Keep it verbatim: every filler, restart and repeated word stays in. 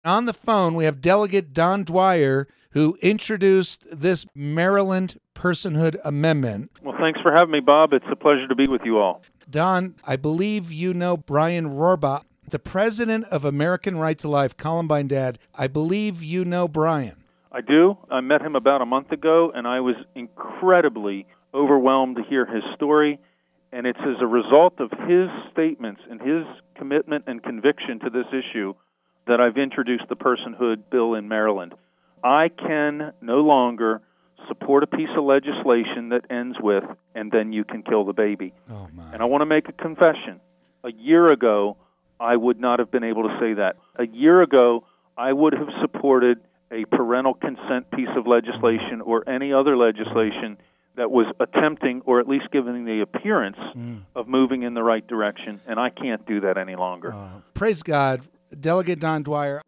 On the phone, we have Delegate Don Dwyer, who introduced this Maryland Personhood Amendment. Well, thanks for having me, Bob. It's a pleasure to be with you all. Don, I believe you know Brian Rohrbach, the president of American Right to Life, Columbine Dad. I believe you know Brian. I do. I met him about a month ago, and I was incredibly overwhelmed to hear his story. And it's as a result of his statements and his commitment and conviction to this issue that I've introduced the personhood bill in Maryland. I can no longer support a piece of legislation that ends with, and then you can kill the baby. Oh, my. And I want to make a confession. A year ago, I would not have been able to say that. A year ago, I would have supported a parental consent piece of legislation or any other legislation that was attempting or at least giving the appearance mm. of moving in the right direction, and I can't do that any longer. Uh, praise God. Delegate Don Dwyer,